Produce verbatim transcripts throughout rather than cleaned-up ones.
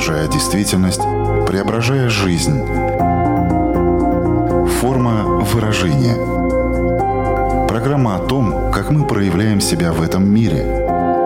искажая действительность, преображая жизнь. Форма выражения. Программа о том, как мы проявляем себя в этом мире.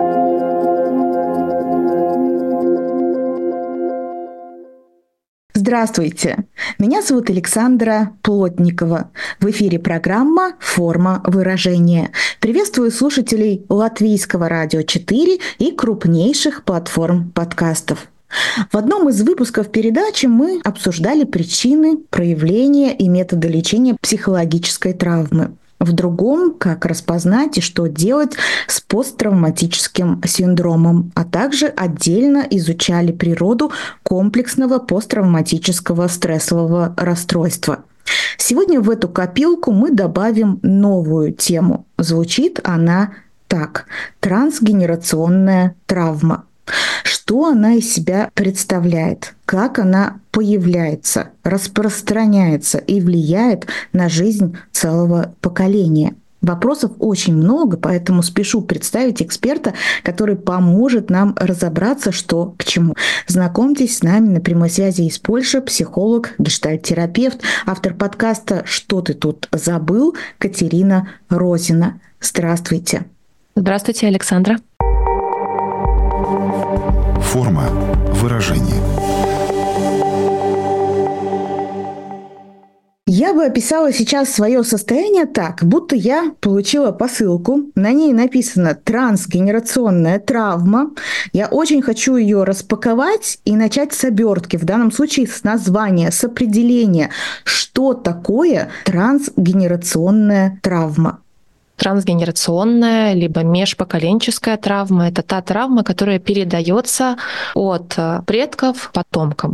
Здравствуйте! Меня зовут Александра Плотникова. В эфире программа «Форма выражения». Приветствую слушателей Латвийского радио четыре и крупнейших платформ подкастов. В одном из выпусков передачи мы обсуждали причины, проявления и методы лечения психологической травмы. В другом, как распознать и что делать с посттравматическим синдромом, а также отдельно изучали природу комплексного посттравматического стрессового расстройства. Сегодня в эту копилку мы добавим новую тему. Звучит она так: трансгенерационная травма. Что она из себя представляет, как она появляется, распространяется и влияет на жизнь целого поколения. Вопросов очень много, поэтому спешу представить эксперта, который поможет нам разобраться, что к чему. Знакомьтесь, с нами на прямой связи из Польши психолог, гештальт-терапевт, автор подкаста «Что ты тут забыл?» Катерина Розина. Здравствуйте. Здравствуйте, Александра. Форма выражения. Я бы описала сейчас свое состояние так, будто я получила посылку, на ней написано «трансгенерационная травма». Я очень хочу ее распаковать и начать с обертки, в данном случае с названия, с определения, что такое трансгенерационная травма. Трансгенерационная либо межпоколенческая травма – это та травма, которая передается от предков потомкам.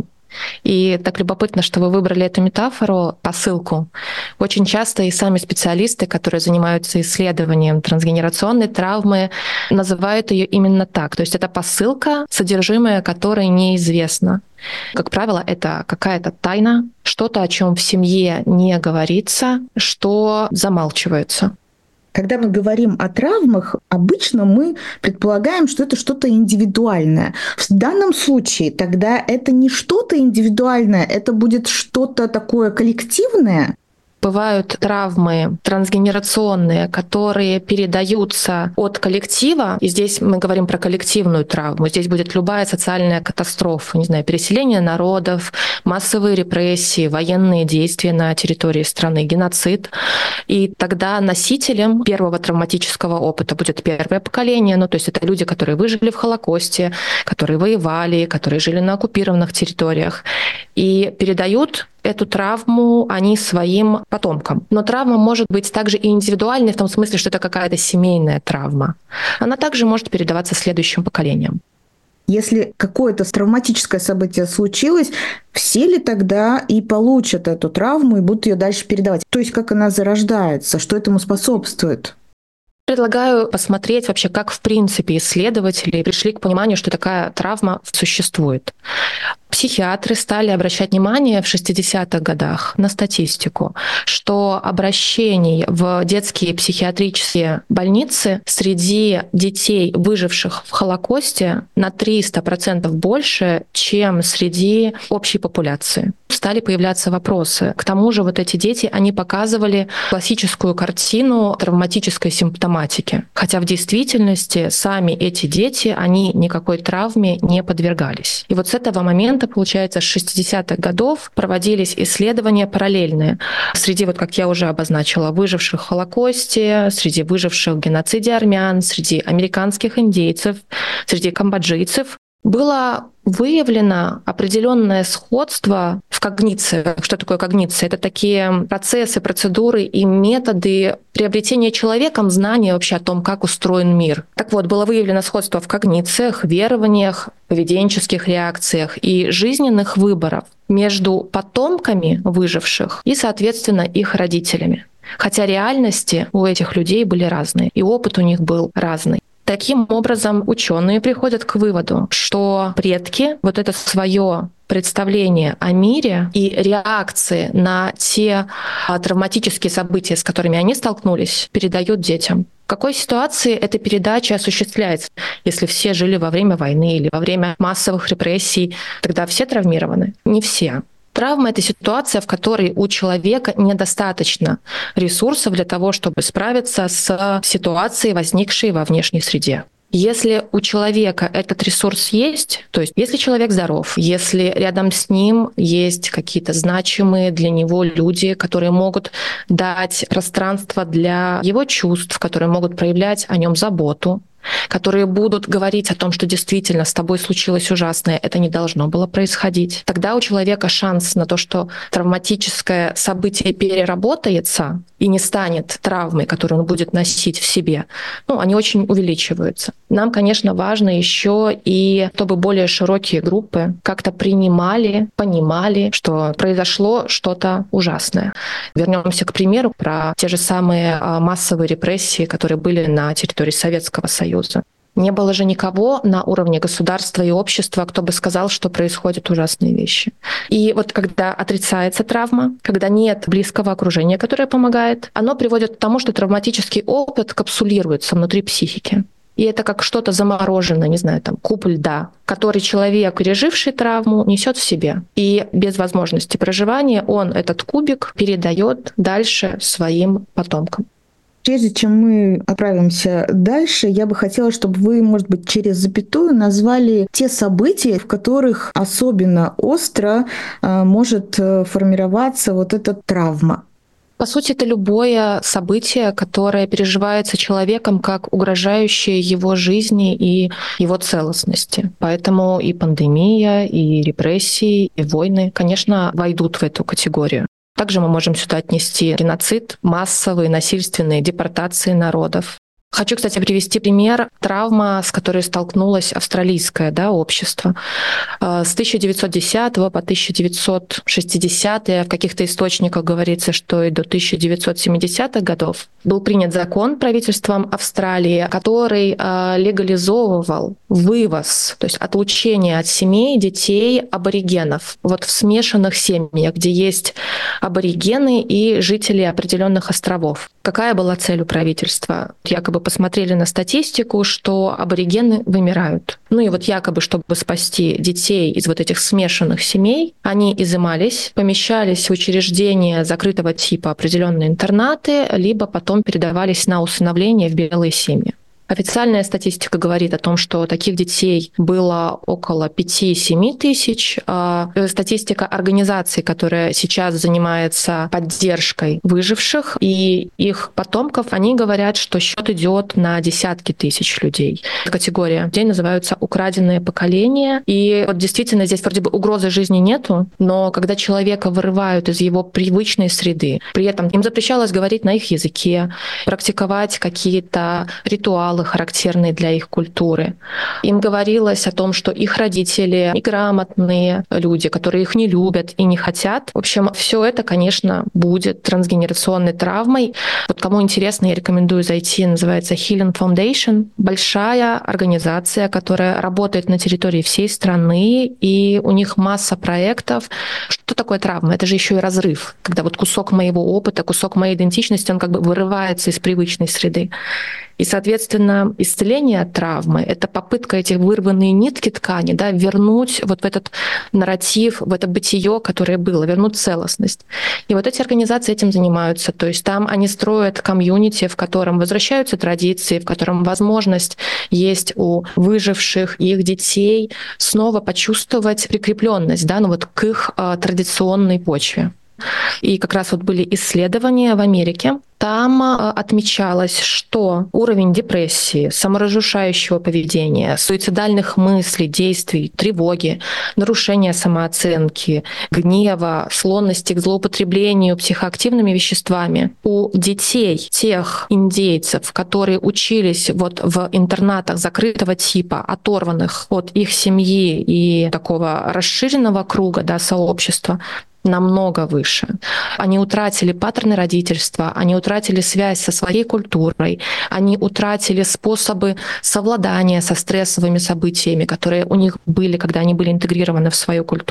И так любопытно, что вы выбрали эту метафору, посылку. Очень часто и сами специалисты, которые занимаются исследованием трансгенерационной травмы, называют ее именно так. То есть это посылка, содержимое которой неизвестно. Как правило, это какая-то тайна, что-то, о чем в семье не говорится, что замалчивается. Когда мы говорим о травмах, обычно мы предполагаем, что это что-то индивидуальное. В данном случае тогда это не что-то индивидуальное, это будет что-то такое коллективное. Бывают травмы трансгенерационные, которые передаются от коллектива. И здесь мы говорим про коллективную травму. Здесь будет любая социальная катастрофа, не знаю, переселение народов, массовые репрессии, военные действия на территории страны, геноцид. И тогда носителем первого травматического опыта будет первое поколение. Ну, то есть это люди, которые выжили в Холокосте, которые воевали, которые жили на оккупированных территориях. И передают эту травму они своим потомкам. Но травма может быть также и индивидуальной, в том смысле, что это какая-то семейная травма. Она также может передаваться следующим поколениям. Если какое-то травматическое событие случилось, все ли тогда и получат эту травму и будут ее дальше передавать? То есть как она зарождается, что этому способствует? Предлагаю посмотреть вообще, как в принципе исследователи пришли к пониманию, что такая травма существует. Психиатры стали обращать внимание в шестидесятых годах на статистику, что обращений в детские психиатрические больницы среди детей, выживших в Холокосте, на триста процентов больше, чем среди общей популяции. Стали появляться вопросы. К тому же вот эти дети, они показывали классическую картину травматической симптоматики. Хотя в действительности сами эти дети, они никакой травме не подвергались. И вот с этого момента, получается, с шестидесятых годов проводились исследования параллельные среди, вот как я уже обозначила, выживших в Холокосте, среди выживших в геноциде армян, среди американских индейцев, среди камбоджийцев. Было выявлено определенное сходство в когнициях. Что такое когниция? Это такие процессы, процедуры и методы приобретения человеком знания вообще о том, как устроен мир. Так вот, было выявлено сходство в когнициях, верованиях, поведенческих реакциях и жизненных выборах между потомками выживших и, соответственно, их родителями. Хотя реальности у этих людей были разные, и опыт у них был разный. Таким образом, ученые приходят к выводу, что предки вот это свое представление о мире и реакции на те травматические события, с которыми они столкнулись, передают детям. В какой ситуации эта передача осуществляется? Если все жили во время войны или во время массовых репрессий, тогда все травмированы? Не все. Травма — это ситуация, в которой у человека недостаточно ресурсов для того, чтобы справиться с ситуацией, возникшей во внешней среде. Если у человека этот ресурс есть, то есть если человек здоров, если рядом с ним есть какие-то значимые для него люди, которые могут дать пространство для его чувств, которые могут проявлять о нем заботу, которые будут говорить о том, что действительно с тобой случилось ужасное, это не должно было происходить, тогда у человека шанс на то, что травматическое событие переработается и не станет травмой, которую он будет носить в себе, ну, они очень увеличиваются. Нам, конечно, важно еще и чтобы более широкие группы как-то принимали, понимали, что произошло что-то ужасное. Вернемся к примеру про те же самые массовые репрессии, которые были на территории Советского Союза. Не было же никого на уровне государства и общества, кто бы сказал, что происходят ужасные вещи. И вот когда отрицается травма, когда нет близкого окружения, которое помогает, оно приводит к тому, что травматический опыт капсулируется внутри психики. И это как что-то замороженное, не знаю, там, куб льда, который человек, переживший травму, несет в себе. И без возможности проживания он этот кубик передает дальше своим потомкам. Прежде чем мы отправимся дальше, я бы хотела, чтобы вы, может быть, через запятую назвали те события, в которых особенно остро может формироваться вот эта травма. По сути, это любое событие, которое переживается человеком как угрожающее его жизни и его целостности. Поэтому и пандемия, и репрессии, и войны, конечно, войдут в эту категорию. Также мы можем сюда отнести геноцид, массовые насильственные депортации народов. Хочу, кстати, привести пример травма, с которой столкнулось австралийское да, общество. С тысяча девятьсот десятого по тысяча девятьсот шестидесятые, в каких-то источниках говорится, что и до тысяча девятьсот семидесятых годов был принят закон правительством Австралии, который легализовывал вывоз, то есть отлучение от семей детей аборигенов. Вот в смешанных семьях, где есть аборигены и жители определенных островов. Какая была цель у правительства? Якобы посмотрели на статистику, что аборигены вымирают. Ну и вот якобы, чтобы спасти детей из вот этих смешанных семей, они изымались, помещались в учреждения закрытого типа, определенные интернаты, либо потом передавались на усыновление в белые семьи. Официальная статистика говорит о том, что таких детей было около пяти-семи тысяч. Статистика организации, которая сейчас занимается поддержкой выживших и их потомков, они говорят, что счет идет на десятки тысяч людей. Категория людей называются «украденные поколения». И вот действительно здесь вроде бы угрозы жизни нету, но когда человека вырывают из его привычной среды, при этом им запрещалось говорить на их языке, практиковать какие-то ритуалы, характерные для их культуры. Им говорилось о том, что их родители неграмотные люди, которые их не любят и не хотят. В общем, все это, конечно, будет трансгенерационной травмой. Вот кому интересно, я рекомендую зайти, называется Healing Foundation. Большая организация, которая работает на территории всей страны, и у них масса проектов. Что такое травма? Это же еще и разрыв, когда вот кусок моего опыта, кусок моей идентичности, он как бы вырывается из привычной среды. И, соответственно, исцеление от травмы — это попытка эти вырванные нитки ткани да, вернуть вот в этот нарратив, в это бытие, которое было, вернуть целостность. И вот эти организации этим занимаются. То есть там они строят комьюнити, в котором возвращаются традиции, в котором возможность есть у выживших и их детей снова почувствовать прикрепленность да, ну вот к их а, традиционной почве. И как раз вот были исследования в Америке. Там отмечалось, что уровень депрессии, саморазрушающего поведения, суицидальных мыслей, действий, тревоги, нарушения самооценки, гнева, склонности к злоупотреблению психоактивными веществами у детей тех индейцев, которые учились вот в интернатах закрытого типа, оторванных от их семьи и такого расширенного круга да, сообщества, намного выше. Они утратили паттерны родительства, они утратили связь со своей культурой, они утратили способы совладания со стрессовыми событиями, которые у них были, когда они были интегрированы в свою культуру.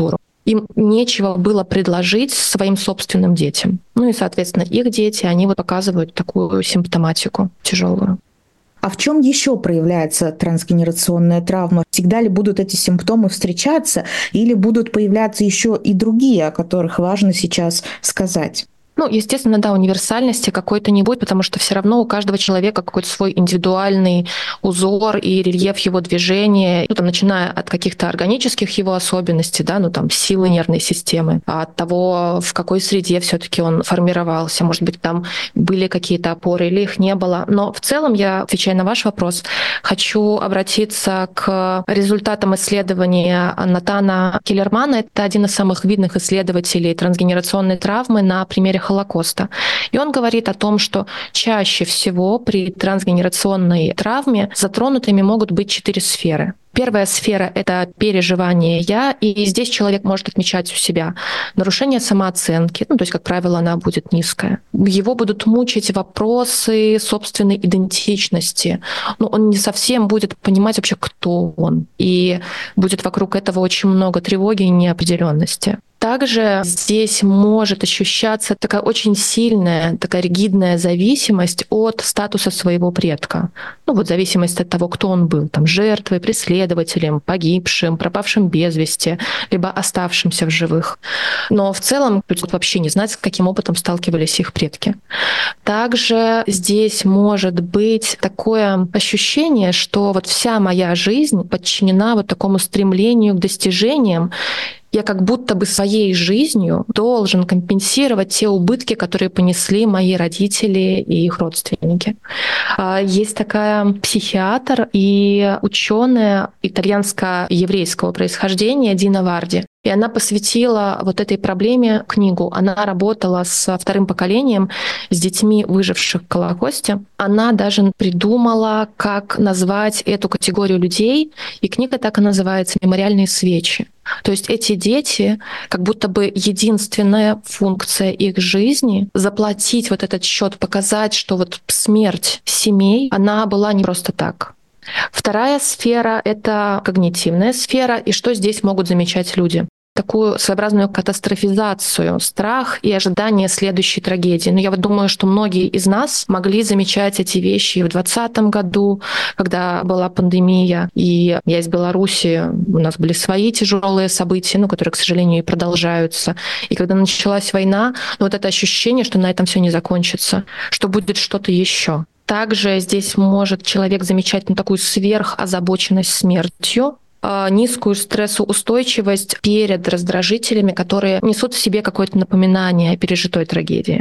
им нечего было предложить своим собственным детям. Ну и, соответственно, их дети, они вот показывают такую симптоматику тяжелую. А в чем еще проявляется трансгенерационная травма? Всегда ли будут эти симптомы встречаться или будут появляться еще и другие, о которых важно сейчас сказать? Ну, естественно, да, универсальности какой-то не будет, потому что все равно у каждого человека какой-то свой индивидуальный узор и рельеф его движения, ну, там, начиная от каких-то органических его особенностей, да, ну, там, силы нервной системы, а от того, в какой среде все-таки он формировался. Может быть, там были какие-то опоры или их не было. Но в целом, я, отвечая на ваш вопрос, хочу обратиться к результатам исследования Натана Келлермана. Это один из самых видных исследователей трансгенерационной травмы на примере Холокоста. И он говорит о том, что чаще всего при трансгенерационной травме затронутыми могут быть четыре сферы. Первая сфера — это переживание «я», и здесь человек может отмечать у себя нарушение самооценки, ну, то есть, как правило, она будет низкая. Его будут мучить вопросы собственной идентичности. Ну, он не совсем будет понимать вообще, кто он, и будет вокруг этого очень много тревоги и неопределенности. Также здесь может ощущаться такая очень сильная, такая ригидная зависимость от статуса своего предка. Ну вот зависимость от того, кто он был, там, жертвой, преследователем, погибшим, пропавшим без вести, либо оставшимся в живых. Но в целом люди вообще не знают, с каким опытом сталкивались их предки. Также здесь может быть такое ощущение, что вот вся моя жизнь подчинена вот такому стремлению к достижениям. Я как будто бы своей жизнью должен компенсировать те убытки, которые понесли мои родители и их родственники. Есть такая психиатр и ученая итальянско-еврейского происхождения Дина Варди. И она посвятила вот этой проблеме книгу. Она работала со вторым поколением, с детьми, выживших в Холокосте. Она даже придумала, как назвать эту категорию людей, и книга так и называется «Мемориальные свечи». То есть эти дети, как будто бы единственная функция их жизни — заплатить вот этот счет, показать, что вот смерть семей, она была не просто так. Вторая сфера — это когнитивная сфера, и что здесь могут замечать люди? Такую своеобразную катастрофизацию, страх и ожидание следующей трагедии. Но я вот думаю, что многие из нас могли замечать эти вещи и в двадцатом году, когда была пандемия, и я из Беларуси, у нас были свои тяжелые события, ну, которые, к сожалению, и продолжаются. И когда началась война, ну, вот это ощущение, что на этом все не закончится, что будет что-то еще. Также здесь может человек замечать ну, такую сверхозабоченность смертью, низкую стрессоустойчивость перед раздражителями, которые несут в себе какое-то напоминание о пережитой трагедии.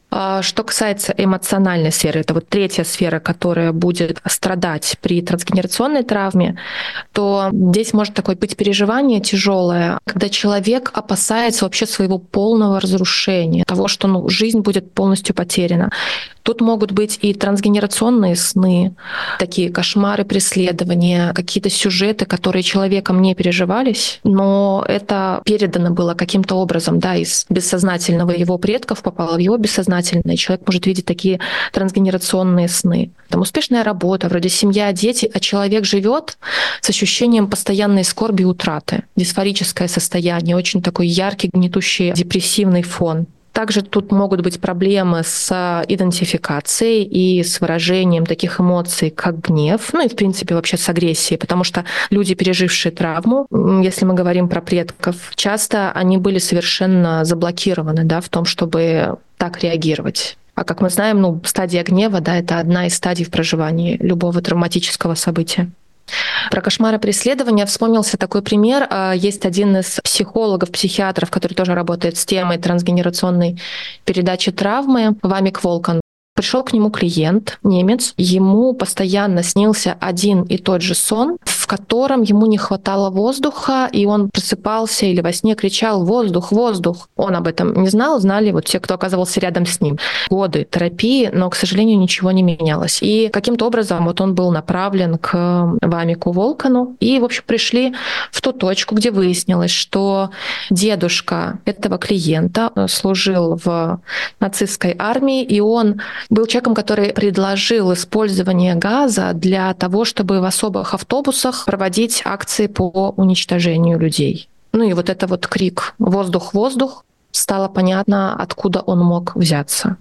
Что касается эмоциональной сферы, это вот третья сфера, которая будет страдать при трансгенерационной травме, то здесь может такое быть переживание тяжелое, когда человек опасается вообще своего полного разрушения, того, что ну, жизнь будет полностью потеряна. Тут могут быть и трансгенерационные сны, такие кошмары, преследования, какие-то сюжеты, которые человеком не переживались, но это передано было каким-то образом, да, из бессознательного его предков попало в его бессознательное. Человек может видеть такие трансгенерационные сны. Там успешная работа, вроде семья, дети, а человек живет с ощущением постоянной скорби и утраты. Дисфорическое состояние, очень такой яркий, гнетущий, депрессивный фон. Также тут могут быть проблемы с идентификацией и с выражением таких эмоций, как гнев, ну и, в принципе, вообще с агрессией, потому что люди, пережившие травму, если мы говорим про предков, часто они были совершенно заблокированы, да, в том, чтобы так реагировать. А как мы знаем, ну, стадия гнева, да, это одна из стадий в проживании любого травматического события. Про кошмары преследования вспомнился такой пример. Есть один из психологов, психиатров, который тоже работает с темой трансгенерационной передачи травмы, Вамик Волкан. Пришел к нему клиент, немец, ему постоянно снился один и тот же сон, в котором ему не хватало воздуха, и он просыпался или во сне кричал «воздух, воздух». Он об этом не знал, знали вот те, кто оказывался рядом с ним. Годы терапии, но, к сожалению, ничего не менялось. И каким-то образом вот он был направлен к Вамику Волкану, и, в общем, пришли в ту точку, где выяснилось, что дедушка этого клиента служил в нацистской армии, и он был человеком, который предложил использование газа для того, чтобы в особых автобусах проводить акции по уничтожению людей. Ну и вот это вот крик «воздух, воздух», стало понятно, откуда он мог взяться.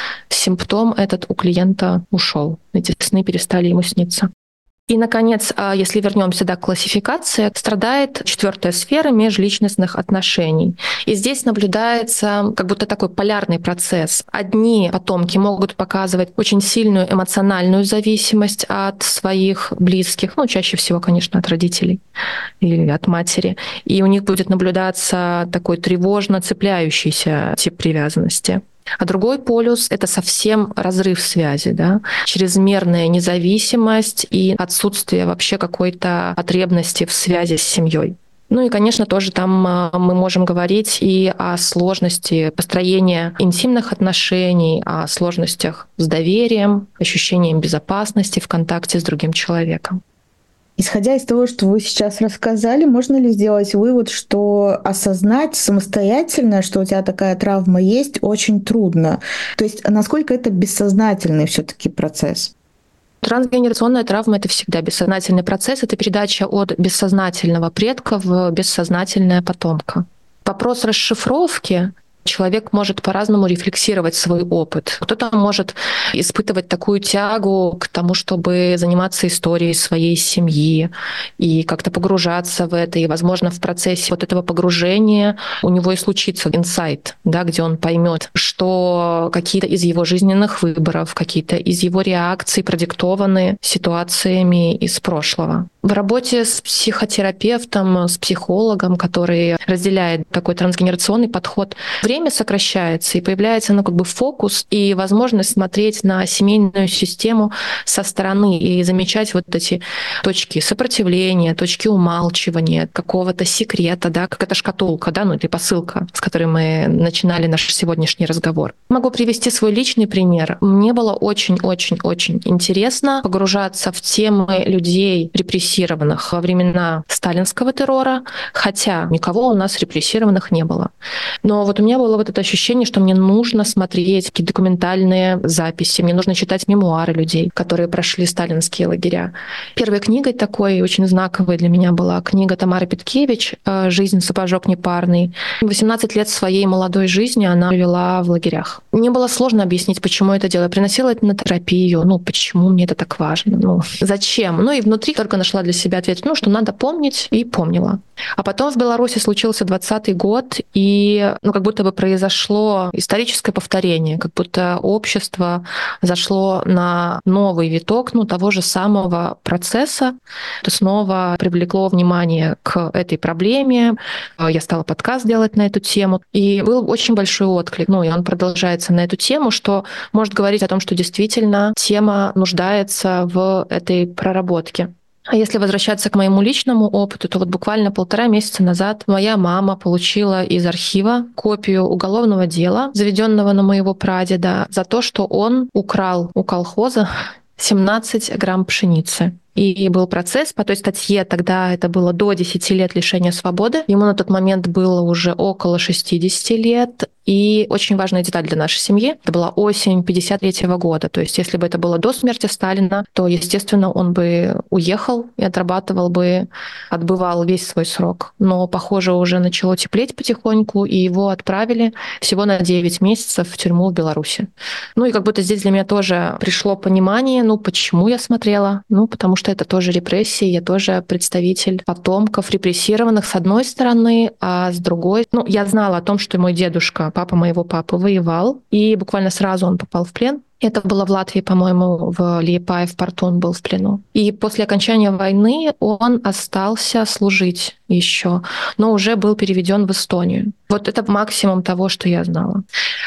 Симптом этот у клиента ушел. Эти сны перестали ему сниться. И, наконец, если вернемся да, к классификации, страдает четвертая сфера межличностных отношений. И здесь наблюдается как будто такой полярный процесс. Одни потомки могут показывать очень сильную эмоциональную зависимость от своих близких, ну, чаще всего, конечно, от родителей или от матери. И у них будет наблюдаться такой тревожно цепляющийся тип привязанности. А другой полюс — это совсем разрыв связи, да? Чрезмерная независимость и отсутствие вообще какой-то потребности в связи с семьей. Ну и, конечно, тоже там мы можем говорить и о сложности построения интимных отношений, о сложностях с доверием, ощущением безопасности в контакте с другим человеком. Исходя из того, что вы сейчас рассказали, можно ли сделать вывод, что осознать самостоятельно, что у тебя такая травма есть, очень трудно? То есть насколько это бессознательный все-таки процесс? Трансгенерационная травма — это всегда бессознательный процесс, это передача от бессознательного предка в бессознательное потомка. Вопрос расшифровки. Человек может по-разному рефлексировать свой опыт. Кто-то может испытывать такую тягу к тому, чтобы заниматься историей своей семьи и как-то погружаться в это. И, возможно, в процессе вот этого погружения у него и случится инсайт, да, где он поймет, что какие-то из его жизненных выборов, какие-то из его реакций продиктованы ситуациями из прошлого. В работе с психотерапевтом, с психологом, который разделяет такой трансгенерационный подход, время сокращается, и появляется ну, как бы фокус и возможность смотреть на семейную систему со стороны и замечать вот эти точки сопротивления, точки умалчивания, какого-то секрета, да, как эта шкатулка, да, ну или посылка, с которой мы начинали наш сегодняшний разговор. Могу привести свой личный пример. Мне было очень-очень-очень интересно погружаться в темы людей репрессированных во времена сталинского террора, хотя никого у нас репрессированных не было. Но вот у меня было вот это ощущение, что мне нужно смотреть какие-то документальные записи, мне нужно читать мемуары людей, которые прошли сталинские лагеря. Первой книгой такой, очень знаковой для меня была книга Тамары Петкевич «Жизнь, сапожок непарный». восемнадцать лет своей молодой жизни она провела в лагерях. Мне было сложно объяснить, почему это делаю. Приносила это на терапию. Ну, почему мне это так важно? Ну, зачем? Ну, и внутри только нашла для себя ответ, ну, что надо помнить, и помнила. А потом в Беларуси случился двадцатый год, и ну, как будто бы произошло историческое повторение, как будто общество зашло на новый виток ну, того же самого процесса. Это снова привлекло внимание к этой проблеме. Я стала подкаст делать на эту тему, и был очень большой отклик. Ну, и он продолжается на эту тему, что может говорить о том, что действительно тема нуждается в этой проработке. А если возвращаться к моему личному опыту, то вот буквально полтора месяца назад моя мама получила из архива копию уголовного дела, заведенного на моего прадеда, за то, что он украл у колхоза семнадцать грамм пшеницы. И был процесс по той статье, тогда это было до десяти лет лишения свободы. Ему на тот момент было уже около шестидесяти лет. И очень важная деталь для нашей семьи. Это была осень пятьдесят третьего года. То есть если бы это было до смерти Сталина, то, естественно, он бы уехал и отрабатывал бы, отбывал весь свой срок. Но, похоже, уже начало теплеть потихоньку, и его отправили всего на девять месяцев в тюрьму в Беларуси. Ну и как будто здесь для меня тоже пришло понимание, ну почему я смотрела? Ну потому что это тоже репрессии, я тоже представитель потомков репрессированных с одной стороны, а с другой... Ну, я знала о том, что мой дедушка, папа моего папы, воевал, и буквально сразу он попал в плен. Это было в Латвии, по-моему, в Лиепае, в порту он был в плену. И после окончания войны он остался служить еще, но уже был переведен в Эстонию. Вот это максимум того, что я знала.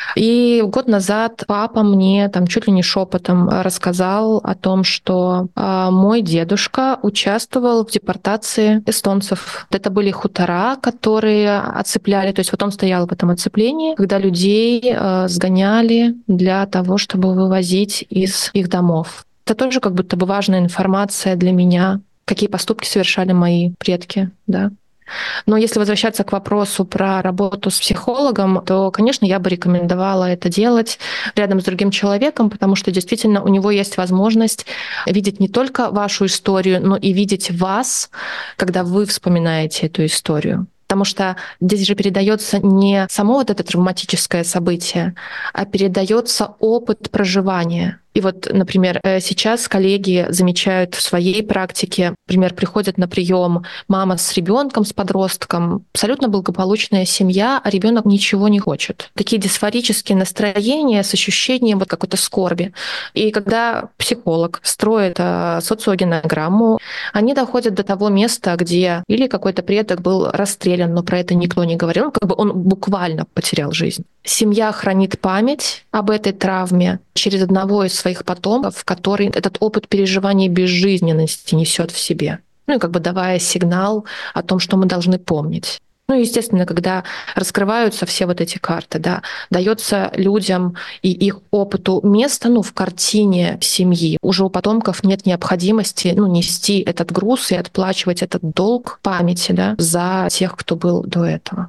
И год назад папа мне там чуть ли не шепотом рассказал о том, что э, мой дедушка участвовал в депортации эстонцев. Это были хутора, которые оцепляли, то есть вот он стоял в этом оцеплении, когда людей э, сгоняли для того, чтобы вывозить из их домов. Это тоже как будто бы важная информация для меня, какие поступки совершали мои предки, да. Но если возвращаться к вопросу про работу с психологом, то, конечно, я бы рекомендовала это делать рядом с другим человеком, потому что действительно у него есть возможность видеть не только вашу историю, но и видеть вас, когда вы вспоминаете эту историю. Потому что здесь же передается не само вот это травматическое событие, а передается опыт проживания. И вот, например, сейчас коллеги замечают в своей практике, например, приходят на прием мама с ребенком, с подростком, абсолютно благополучная семья, а ребенок ничего не хочет. Такие дисфорические настроения с ощущением вот какой-то скорби. И когда психолог строит социогенограмму, они доходят до того места, где или какой-то предок был расстрелян, но про это никто не говорил, как бы он буквально потерял жизнь. Семья хранит память об этой травме через одного из своих потомков, который этот опыт переживания безжизненности несет в себе. Ну и как бы давая сигнал о том, что мы должны помнить. Ну и, естественно, когда раскрываются все вот эти карты, да, дается людям и их опыту место, ну, в картине семьи. Уже у потомков нет необходимости, ну, нести этот груз и отплачивать этот долг памяти, да, за тех, кто был до этого.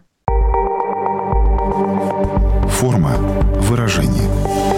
Форма выражения.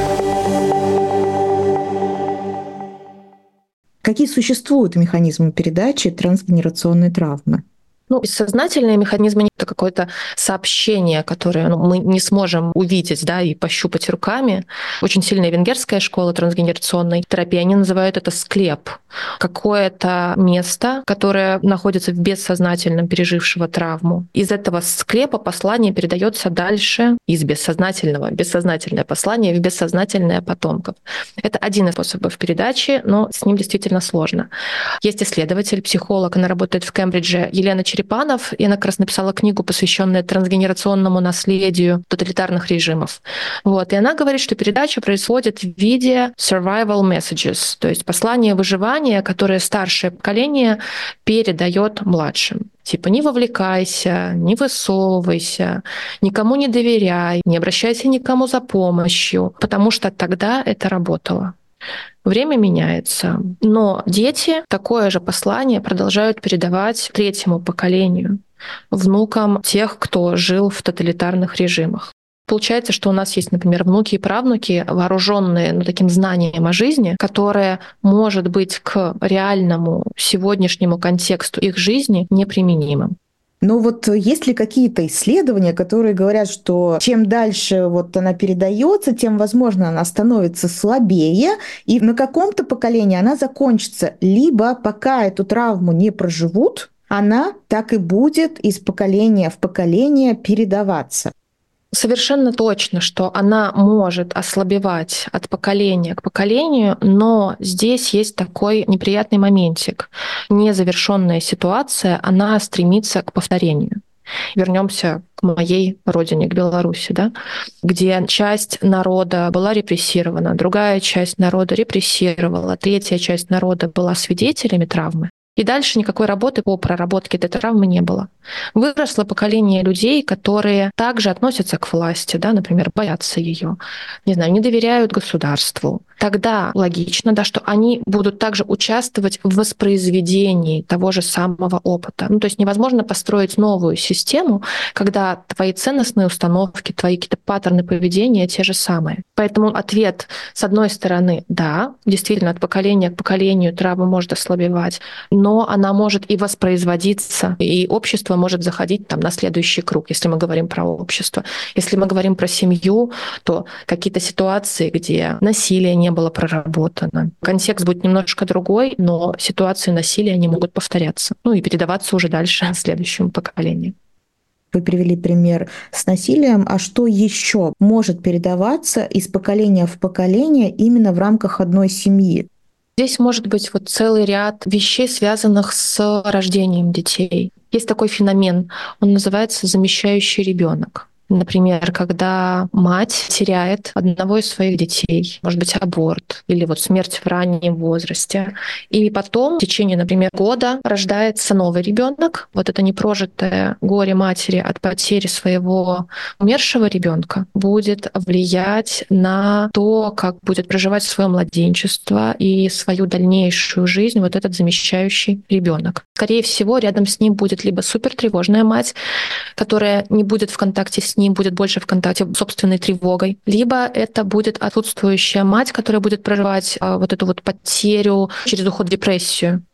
Какие существуют механизмы передачи трансгенерационной травмы? Ну, бессознательные механизмы — это какое-то сообщение, которое ну, мы не сможем увидеть, да, и пощупать руками. Очень сильная венгерская школа трансгенерационной терапии, они называют это склеп. Какое-то место, которое находится в бессознательном пережившего травму. Из этого склепа послание передается дальше из бессознательного, бессознательное послание в бессознательное потомков. Это один из способов передачи, но с ним действительно сложно. Есть исследователь, психолог, она работает в Кембридже, Елена Черепанов, и она как раз написала книгу, посвященную трансгенерационному наследию тоталитарных режимов. Вот. И она говорит, что передача происходит в виде survival messages, то есть послания выживания, которое старшее поколение передает младшим. Типа не вовлекайся, не высовывайся, никому не доверяй, не обращайся никому за помощью, потому что тогда это работало. Время меняется, но дети такое же послание продолжают передавать третьему поколению, внукам тех, кто жил в тоталитарных режимах. Получается, что у нас есть, например, внуки и правнуки, вооруженные ну, таким знанием о жизни, которое может быть к реальному сегодняшнему контексту их жизни неприменимым. Но вот есть ли какие-то исследования, которые говорят, что чем дальше вот она передается, тем, возможно, она становится слабее, и на каком-то поколении она закончится. Либо пока эту травму не проживут, она так и будет из поколения в поколение передаваться. Совершенно точно, что она может ослабевать от поколения к поколению, но здесь есть такой неприятный моментик. Незавершенная ситуация, она стремится к повторению. Вернемся к моей родине, к Беларуси, да, где часть народа была репрессирована, другая часть народа репрессировала, третья часть народа была свидетелями травмы. И дальше никакой работы по проработке этой травмы не было. Выросло поколение людей, которые также относятся к власти, да, например, боятся ее, не знаю, не доверяют государству. Тогда логично, да, что они будут также участвовать в воспроизведении того же самого опыта. Ну, то есть невозможно построить новую систему, когда твои ценностные установки, твои какие-то паттерны поведения те же самые. Поэтому ответ, с одной стороны, да, действительно, от поколения к поколению травма может ослабевать, но она может и воспроизводиться, и общество может заходить там на следующий круг, если мы говорим про общество. Если мы говорим про семью, то какие-то ситуации, где насилие не было проработано. Контекст будет немножко другой, но ситуации насилия не могут повторяться. Ну и передаваться уже дальше следующему поколению. Вы привели пример с насилием, а что еще может передаваться из поколения в поколение именно в рамках одной семьи? Здесь может быть вот целый ряд вещей, связанных с рождением детей. Есть такой феномен, он называется замещающий ребенок. Например, когда мать теряет одного из своих детей, может быть, аборт или вот смерть в раннем возрасте. И потом в течение, например, года рождается новый ребенок. Вот это непрожитое горе матери от потери своего умершего ребенка будет влиять на то, как будет проживать свое младенчество и свою дальнейшую жизнь вот этот замещающий ребенок. Скорее всего, рядом с ним будет либо супертревожная мать, которая не будет в контакте с ним, будет больше в контакте с собственной тревогой, либо это будет отсутствующая мать, которая будет проживать вот эту вот потерю через уход в депрессию.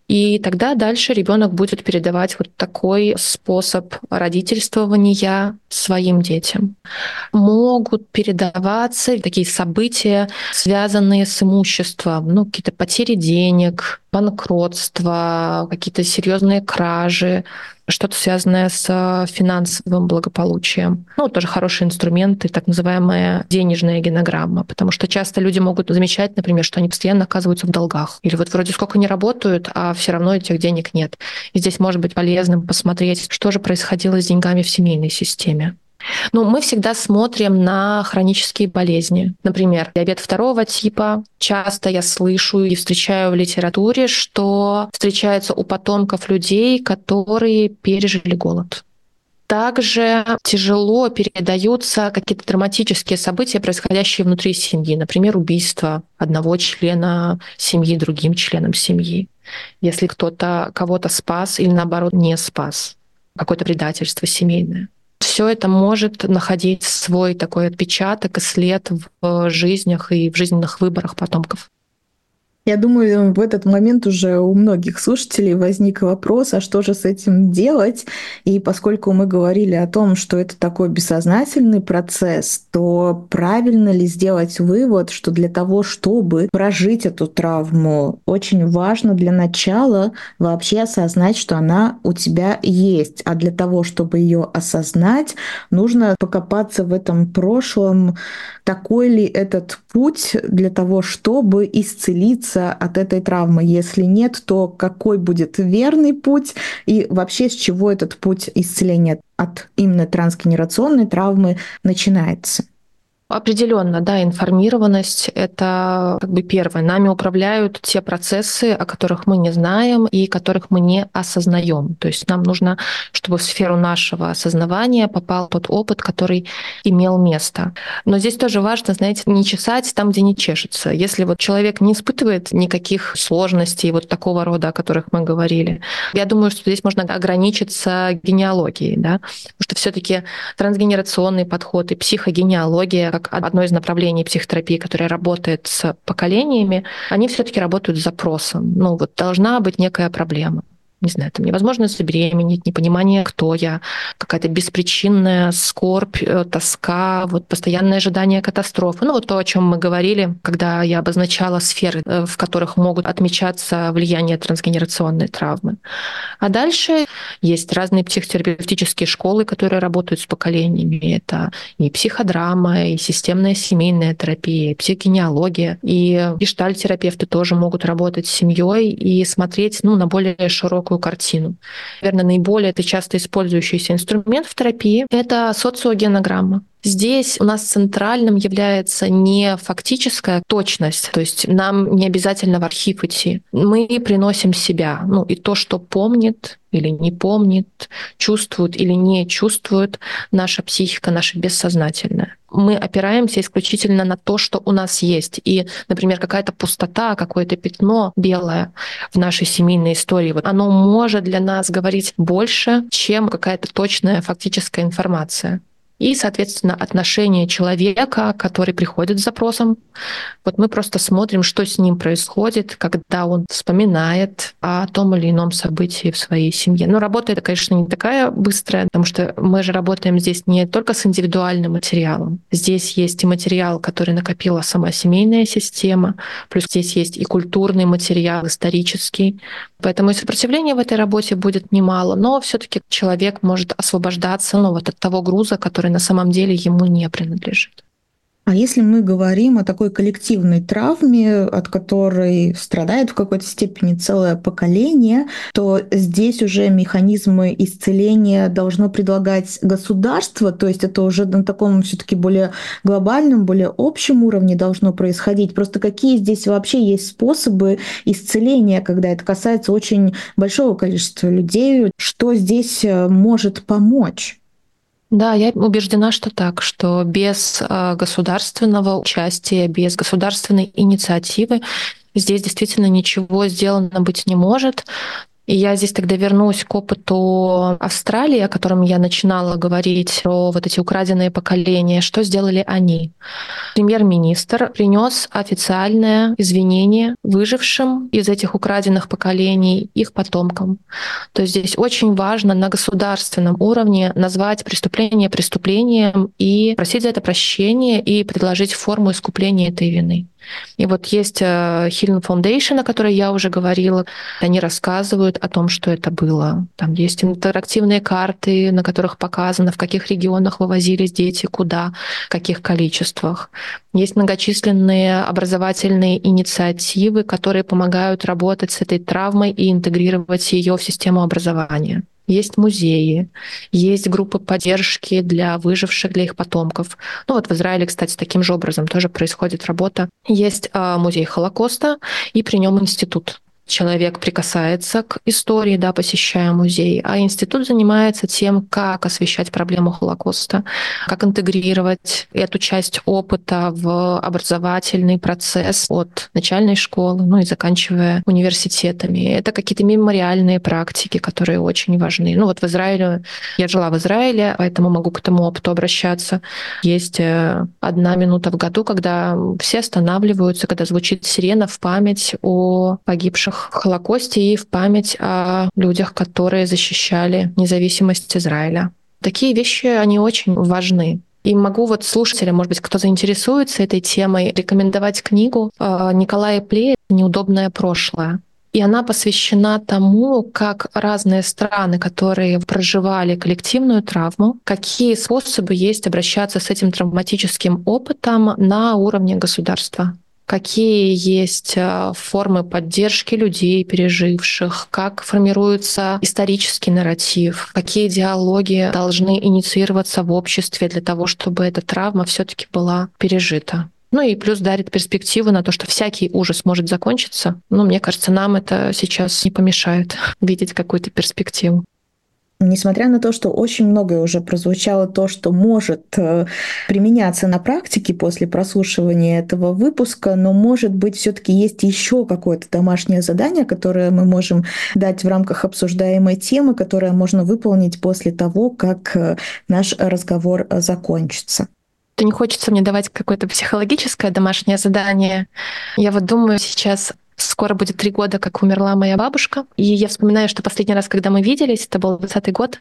И тогда дальше ребенок будет передавать вот такой способ родительствования своим детям. Могут передаваться такие события, связанные с имуществом, ну, какие-то потери денег, банкротство, какие-то серьезные кражи, что-то связанное с финансовым благополучием. Ну, тоже хорошие инструменты, так называемая денежная генограмма, потому что часто люди могут замечать, например, что они постоянно оказываются в долгах. Или вот вроде сколько не работают, а все равно этих денег нет. И здесь может быть полезным посмотреть, что же происходило с деньгами в семейной системе. Ну, мы всегда смотрим на хронические болезни. Например, диабет второго типа. Часто я слышу и встречаю в литературе, что встречается у потомков людей, которые пережили голод. Также тяжело передаются какие-то драматические события, происходящие внутри семьи. Например, убийство одного члена семьи другим членом семьи. Если кто-то кого-то спас или, наоборот, не спас. Какое-то предательство семейное. Все это может находить свой такой отпечаток и след в жизнях и в жизненных выборах потомков. Я думаю, в этот момент уже у многих слушателей возник вопрос, а что же с этим делать? И поскольку мы говорили о том, что это такой бессознательный процесс, то правильно ли сделать вывод, что для того, чтобы прожить эту травму, очень важно для начала вообще осознать, что она у тебя есть. А для того, чтобы ее осознать, нужно покопаться в этом прошлом. Такой ли этот путь для того, чтобы исцелиться от этой травмы? Если нет, то какой будет верный путь? И вообще с чего этот путь исцеления от именно трансгенерационной травмы начинается? Определенно, да, информированность — это как бы первое. Нами управляют те процессы, о которых мы не знаем и которых мы не осознаем. То есть нам нужно, чтобы в сферу нашего осознавания попал тот опыт, который имел место. Но здесь тоже важно, знаете, не чесать там, где не чешется. Если вот человек не испытывает никаких сложностей вот такого рода, о которых мы говорили, я думаю, что здесь можно ограничиться генеалогией, да? Потому что все-таки трансгенерационный подход и психогенеалогия как одно из направлений психотерапии, которое работает с поколениями, они все-таки работают с запросом. Ну вот должна быть некая проблема. Не знаю, там невозможность забеременеть, непонимание, кто я, какая-то беспричинная скорбь, тоска, вот постоянное ожидание катастрофы. Ну вот то, о чем мы говорили, когда я обозначала сферы, в которых могут отмечаться влияние трансгенерационной травмы. А дальше есть разные психотерапевтические школы, которые работают с поколениями. Это и психодрама, и системная семейная терапия, и психогенеалогия, и гештальт-терапевты тоже могут работать с семьей и смотреть, ну, на более широкую картину. Наверное, наиболее это часто использующийся инструмент в терапии — это социогенограмма. Здесь у нас центральным является не фактическая точность, то есть нам не обязательно в архив идти. Мы приносим себя, ну и то, что помнит или не помнит, чувствует или не чувствует наша психика, наша бессознательная. Мы опираемся исключительно на то, что у нас есть. И, например, какая-то пустота, какое-то пятно белое в нашей семейной истории, вот оно может для нас говорить больше, чем какая-то точная фактическая информация. И, соответственно, отношение человека, который приходит с запросом. Вот мы просто смотрим, что с ним происходит, когда он вспоминает о том или ином событии в своей семье. Но работа это, конечно, не такая быстрая, потому что мы же работаем здесь не только с индивидуальным материалом. Здесь есть и материал, который накопила сама семейная система, плюс здесь есть и культурный материал, исторический. Поэтому и сопротивления в этой работе будет немало, но все-таки человек может освобождаться, ну, вот от того груза, который на самом деле ему не принадлежит. А если мы говорим о такой коллективной травме, от которой страдает в какой-то степени целое поколение, то здесь уже механизмы исцеления должно предлагать государство, то есть это уже на таком все-таки более глобальном, более общем уровне должно происходить. Просто какие здесь вообще есть способы исцеления, когда это касается очень большого количества людей, что здесь может помочь? Да, я убеждена, что так, что без государственного участия, без государственной инициативы здесь действительно ничего сделано быть не может. И я здесь тогда вернусь к опыту Австралии, о котором я начинала говорить, про вот эти украденные поколения. Что сделали они? Премьер-министр принес официальное извинение выжившим из этих украденных поколений, их потомкам. То есть здесь очень важно на государственном уровне назвать преступление преступлением и просить за это прощения и предложить форму искупления этой вины. И вот есть Healing Foundation, о которой я уже говорила. Они рассказывают о том, что это было. Там есть интерактивные карты, на которых показано, в каких регионах вывозились дети, куда, в каких количествах. Есть многочисленные образовательные инициативы, которые помогают работать с этой травмой и интегрировать ее в систему образования. Есть музеи, есть группы поддержки для выживших, для их потомков. Ну вот в Израиле, кстати, таким же образом тоже происходит работа. Есть музей Холокоста, и при нем институт. Человек прикасается к истории, да, посещая музей, а институт занимается тем, как освещать проблему Холокоста, как интегрировать эту часть опыта в образовательный процесс от начальной школы, ну и заканчивая университетами. Это какие-то мемориальные практики, которые очень важны. Ну вот в Израиле, я жила в Израиле, поэтому могу к этому опыту обращаться. Есть одна минута в году, когда все останавливаются, когда звучит сирена в память о погибших в Холокосте и в память о людях, которые защищали независимость Израиля. Такие вещи, они очень важны. И могу вот слушателям, может быть, кто заинтересуется этой темой, рекомендовать книгу Николая Плея «Неудобное прошлое». И она посвящена тому, как разные страны, которые проживали коллективную травму, какие способы есть обращаться с этим травматическим опытом на уровне государства. Какие есть формы поддержки людей, переживших, как формируется исторический нарратив, какие диалоги должны инициироваться в обществе для того, чтобы эта травма все-таки была пережита. Ну и плюс дарит перспективу на то, что всякий ужас может закончиться. Но мне кажется, нам это сейчас не помешает видеть какую-то перспективу. Несмотря на то, что очень многое уже прозвучало, то, что может применяться на практике после прослушивания этого выпуска, но, может быть, все-таки есть еще какое-то домашнее задание, которое мы можем дать в рамках обсуждаемой темы, которое можно выполнить после того, как наш разговор закончится. То не хочется мне давать какое-то психологическое домашнее задание. Я вот думаю сейчас... Скоро будет три года, как умерла моя бабушка. И я вспоминаю, что последний раз, когда мы виделись, это был двадцатый год,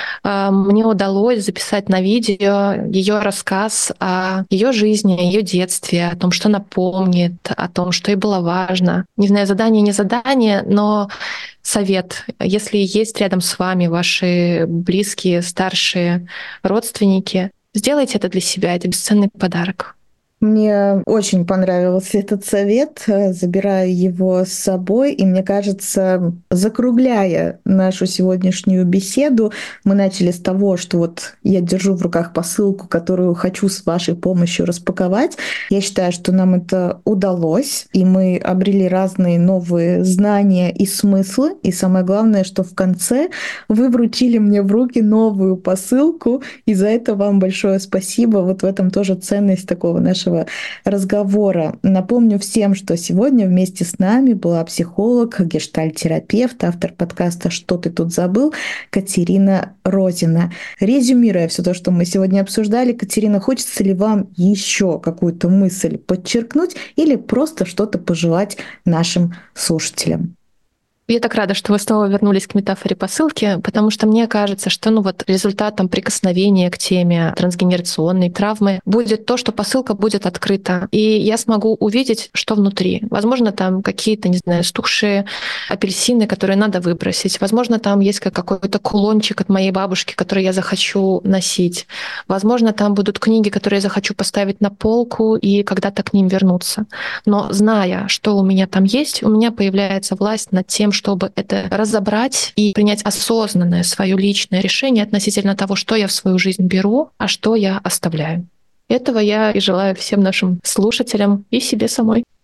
мне удалось записать на видео ее рассказ о ее жизни, о ее детстве, о том, что она помнит, о том, что ей было важно. Не знаю, задание, не задание, но совет. Если есть рядом с вами ваши близкие, старшие родственники, сделайте это для себя, это бесценный подарок. Мне очень понравился этот совет, забираю его с собой, и мне кажется, закругляя нашу сегодняшнюю беседу, мы начали с того, что вот я держу в руках посылку, которую хочу с вашей помощью распаковать. Я считаю, что нам это удалось, и мы обрели разные новые знания и смыслы, и самое главное, что в конце вы вручили мне в руки новую посылку, и за это вам большое спасибо. Вот в этом тоже ценность такого нашего разговора. Напомню всем, что сегодня вместе с нами была психолог, гештальт-терапевт, автор подкаста «Что ты тут забыл?» Катерина Розина. Резюмируя все то, что мы сегодня обсуждали, Катерина, хочется ли вам еще какую-то мысль подчеркнуть или просто что-то пожелать нашим слушателям? Я так рада, что вы снова вернулись к метафоре посылки, потому что мне кажется, что ну вот результатом прикосновения к теме трансгенерационной травмы будет то, что посылка будет открыта, и я смогу увидеть, что внутри. Возможно, там какие-то, не знаю, стухшие апельсины, которые надо выбросить. Возможно, там есть какой-то кулончик от моей бабушки, который я захочу носить. Возможно, там будут книги, которые я захочу поставить на полку и когда-то к ним вернуться. Но зная, что у меня там есть, у меня появляется власть над тем, чтобы это разобрать и принять осознанное свое личное решение относительно того, что я в свою жизнь беру, а что я оставляю. Этого я и желаю всем нашим слушателям и себе самой.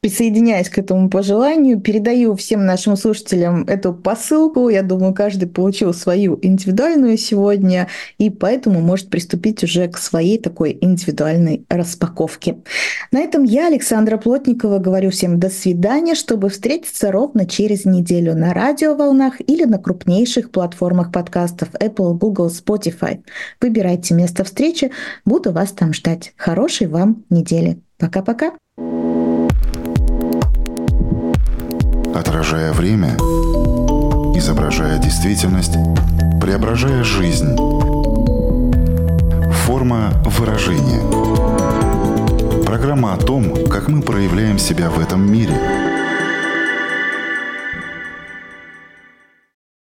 Присоединяюсь к этому пожеланию, передаю всем нашим слушателям эту посылку. Я думаю, каждый получил свою индивидуальную сегодня, и поэтому может приступить уже к своей такой индивидуальной распаковке. На этом я, Александра Плотникова, говорю всем до свидания, чтобы встретиться ровно через неделю на радиоволнах или на крупнейших платформах подкастов Apple, Google, Spotify. Выбирайте место встречи, буду вас там ждать. Хорошей вам недели. Пока-пока. Отражая время, изображая действительность, преображая жизнь. Форма выражения. Программа о том, как мы проявляем себя в этом мире –